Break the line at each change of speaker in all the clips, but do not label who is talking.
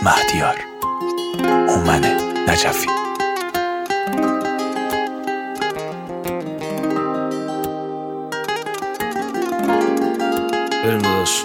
مهدیار، هومن نجفی.
بریم داداش.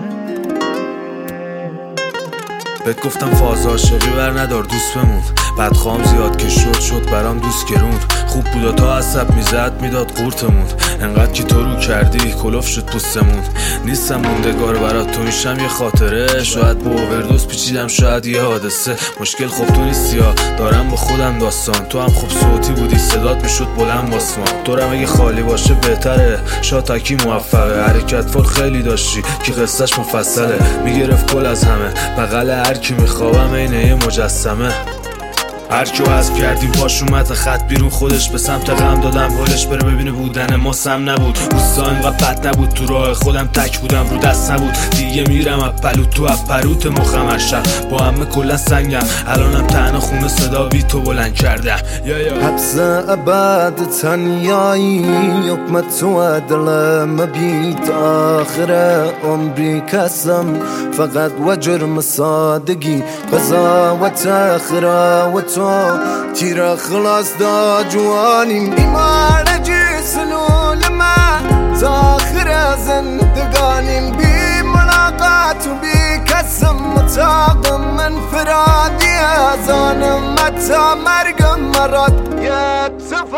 بهت گفتم فاز عاشقی بر ندار دوست بمون، بدخوام زیاد که شد برام دوست گرون. خوب بودا تا عصب میزد میداد قورتمون، انقدر که تو رو کردی کلوف شد پوستمون. نیستم موندگار برات تو میشم یه خاطره، شاید با اووردوز پیچیدم شاید یه حادثه. مشکل خب تو نیستی ها، دارم با خودم داستان. تو هم خوب صوتی بودی صدات میشد بلند باسمان. تو رم اگه خالی باشه بهتره، شاتکی موفقه. حرکت فال خیلی داشتی که قصهش مفصله، میگرفت کل از همه بغل هر کی میخوابم اینه یه مجسمه. هرکیو حذف کردیم پاش اومد خط بیرون، خودش به سمت غم دادم حالش بره ببینه بودن ما سم نبود. اوستا اینقدر بد نبود، تو راه خودم تک بودم رو دست نبود. دیگه میرم اپلوت تو اپروت مخم هر با همه کلا سنگم. الانم تنها خونه صدا بی تو بلند کردم.
حبس ابد تنیایی یقمت تو دلم بیت آخر عمری کسم فقط و جرم سادگی قضاوت اخرا و تو تیرا خلاص دا جوانیم. بیمار جسنول ما تاخر زندگانیم، بی ملاقات و بی کسم متاقم من فرادی ازانم متا مرگم مراد یا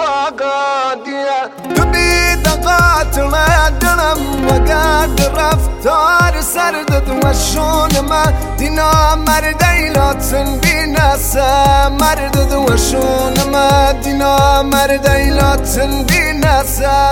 اتفاقاتیه. تو بی دقات لدلم وقد رفتار سردت وشون ما دینا مردی لاتن بی نسا مردد وشون ما دینا مردی لاتن بی نسا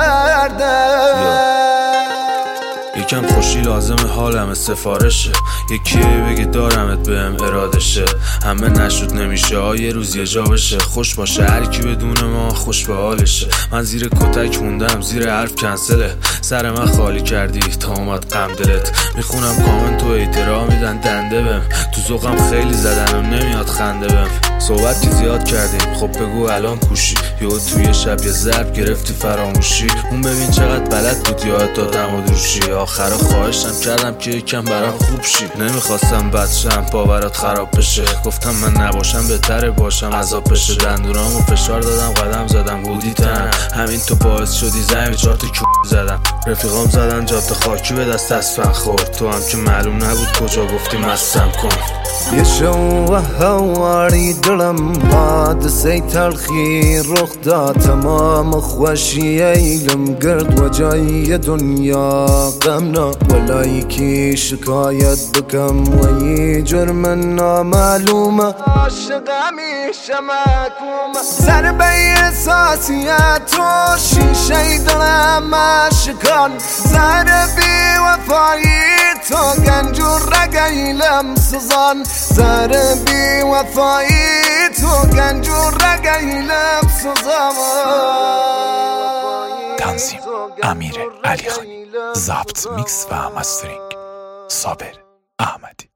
مرده.
یکم خوشی لازمه حالم سفارشه، یکی بگه دارمت بهم ارادشه. همه نشد نمیشه یه روز یه جا بشه، خوش باشه هر کی بدون ما خوش به حالشه. من زیر کتک موندم زیر حرف کنسله، سر من خالی کردی تا اومد غم دلت. میخونم کامنت و احترام میدن دنده بهم، تو ذوقم خیلی زدنم نمیاد خنده بهم. صحبت که زیاد کردیم خب بگو الان کوشی، یهو توی شب یه ضرب گرفتی فراموشی. اون ببین چقدر بلد بود یاد دادم و دروشی. آخر خواهشم کردم که یکم برام خوب شی، نمیخواستم بچم باورات خراب بشه. گفتم من نباشم بهتره باشم عذاب بشه. دندونامو فشار دادم قدم زدم بودی تن، همین تو باعث شدی زمین 4 تا زدم. رفیقام زدن جاده خاکی به دست اسفن خورد، تو هم که معلوم نبود کجا گفتی مستم کن.
یه شو هواری دلم حادثه تلخی رخ داد، تمام خوشی ایلم گرد و جای دنیا غمنا. ولایی کی شکایت بکم و یه جرم نامعلومه، عاشق همیشه محکومه. ضربه احساسیت تو شیشه دلم مشکان، ضربی وفایی تو گنج و رگیلم سزان. ضربی وفایی تو گنج و رگیلم سزان.
تنظیم امیر علیخانی، ضبط میکس و مسترینگ صابر احمدی.